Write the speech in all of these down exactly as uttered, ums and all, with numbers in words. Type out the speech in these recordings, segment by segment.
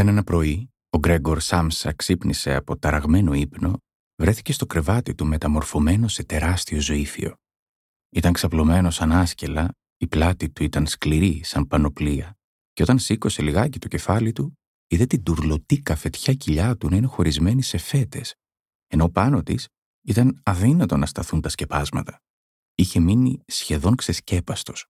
Όταν ένα πρωί ο Γκρέγκορ Σάμσα ξύπνησε από ταραγμένο ύπνο, βρέθηκε στο κρεβάτι του μεταμορφωμένο σε τεράστιο ζωήφιο. Ήταν ξαπλωμένο σαν άσκελα, η πλάτη του ήταν σκληρή σαν πανοπλία, και όταν σήκωσε λιγάκι το κεφάλι του, είδε την τουρλωτή καφετιά κοιλιά του να είναι χωρισμένη σε φέτες, ενώ πάνω της ήταν αδύνατο να σταθούν τα σκεπάσματα. Είχε μείνει σχεδόν ξεσκέπαστος.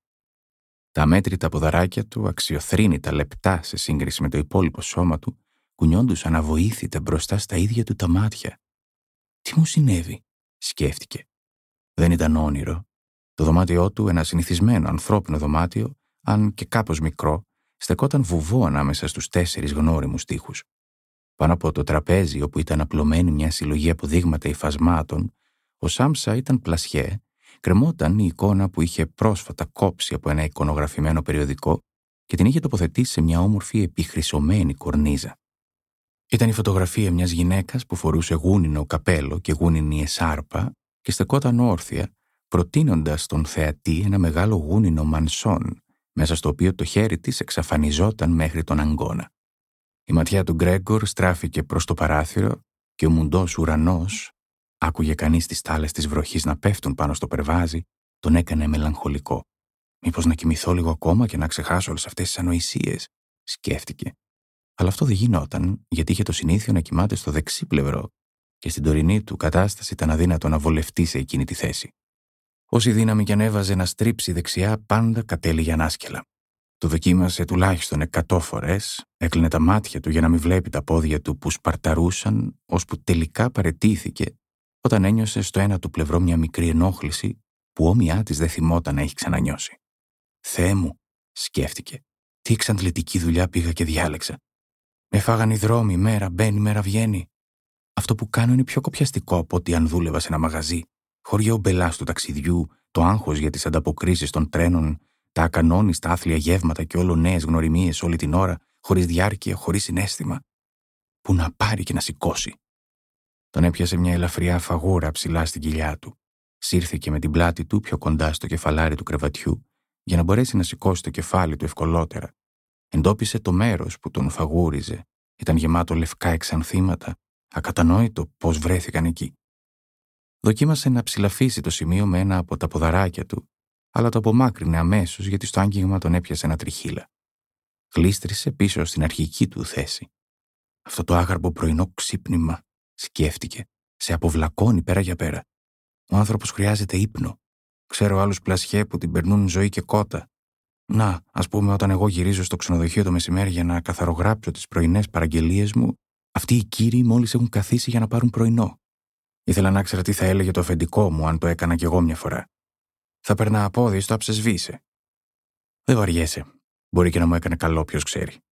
Τα αμέτρητα ποδαράκια του, αξιοθρήνητα λεπτά σε σύγκριση με το υπόλοιπο σώμα του, κουνιόντουσαν αβοήθητα μπροστά στα ίδια του τα μάτια. «Τι μου συνέβη?» σκέφτηκε. Δεν ήταν όνειρο. Το δωμάτιό του, ένα συνηθισμένο ανθρώπινο δωμάτιο, αν και κάπως μικρό, στεκόταν βουβό ανάμεσα στους τέσσερις γνώριμους τοίχους. Πάνω από το τραπέζι, όπου ήταν απλωμένη μια συλλογή αποδείγματα υφασμάτων, ο Σάμσα ήταν πλασιέ, κρεμόταν η εικόνα που είχε πρόσφατα κόψει από ένα εικονογραφημένο περιοδικό και την είχε τοποθετήσει σε μια όμορφη επιχρυσωμένη κορνίζα. Ήταν η φωτογραφία μιας γυναίκας που φορούσε γούνινο καπέλο και γούνινη εσάρπα και στεκόταν όρθια, προτείνοντας στον θεατή ένα μεγάλο γούνινο μανσόν, μέσα στο οποίο το χέρι της εξαφανιζόταν μέχρι τον αγκώνα. Η ματιά του Γκρέγκορ στράφηκε προς το παράθυρο και ο μουντός ουρανός, άκουγε κανείς τις τάλες της βροχής να πέφτουν πάνω στο περβάζι, τον έκανε μελαγχολικό. «Μήπως να κοιμηθώ λίγο ακόμα και να ξεχάσω όλες αυτές τις ανοησίες?» σκέφτηκε. Αλλά αυτό δεν γινόταν, γιατί είχε το συνήθειο να κοιμάται στο δεξί πλευρό και στην τωρινή του κατάσταση ήταν αδύνατο να βολευτεί σε εκείνη τη θέση. Όση δύναμη κι αν έβαζε να στρίψει δεξιά, πάντα κατέληγε ανάσκελα. Το δοκίμασε τουλάχιστον εκατό φορές, έκλεινε τα μάτια του για να μην βλέπει τα πόδια του που σπαρταρούσαν, ώσπου τελικά παραιτήθηκε όταν ένιωσε στο ένα του πλευρό μια μικρή ενόχληση που όμοιά της δεν θυμόταν να έχει ξανανιώσει. «Θεέ μου», σκέφτηκε, «τι εξαντλητική δουλειά πήγα και διάλεξα. Με φάγαν οι δρόμοι, μέρα μπαίνει, μέρα βγαίνει. Αυτό που κάνω είναι πιο κοπιαστικό από ότι αν δούλευα σε ένα μαγαζί, χωριά ομπελάς του ταξιδιού, το άγχος για τις ανταποκρίσεις των τρένων, τα ακανόνιστα άθλια γεύματα και όλο νέες γνωριμίες όλη την ώρα, χωρίς διάρκεια, χωρίς συναίσθημα. Που να πάρει και να σηκώσει». Τον έπιασε μια ελαφριά φαγούρα ψηλά στην κοιλιά του. Σύρθηκε με την πλάτη του πιο κοντά στο κεφαλάρι του κρεβατιού, για να μπορέσει να σηκώσει το κεφάλι του ευκολότερα. Εντόπισε το μέρος που τον φαγούριζε. Ήταν γεμάτο λευκά εξανθήματα, ακατανόητο πώς βρέθηκαν εκεί. Δοκίμασε να ψηλαφίσει το σημείο με ένα από τα ποδαράκια του, αλλά το απομάκρυνε αμέσως γιατί στο άγγιγμα τον έπιασε ένα τριχύλα. Γλίστρισε πίσω στην αρχική του θέση. Αυτό το άγαρμπο πρωινό ξύπνημα, σκέφτηκε, σε αποβλακώνει πέρα για πέρα. Ο άνθρωπος χρειάζεται ύπνο. Ξέρω άλλους πλασιέ που την περνούν ζωή και κότα. Να, ας πούμε, όταν εγώ γυρίζω στο ξενοδοχείο το μεσημέρι για να καθαρογράψω τις πρωινές παραγγελίες μου, αυτοί οι κύριοι μόλις έχουν καθίσει για να πάρουν πρωινό. Ήθελα να ξέρω τι θα έλεγε το αφεντικό μου αν το έκανα κι εγώ μια φορά. Θα περνά απόδει στο αψεσβήσε. Δεν βαριέσαι. Μπορεί και να μου έκανε καλό, ποιος ξέρει.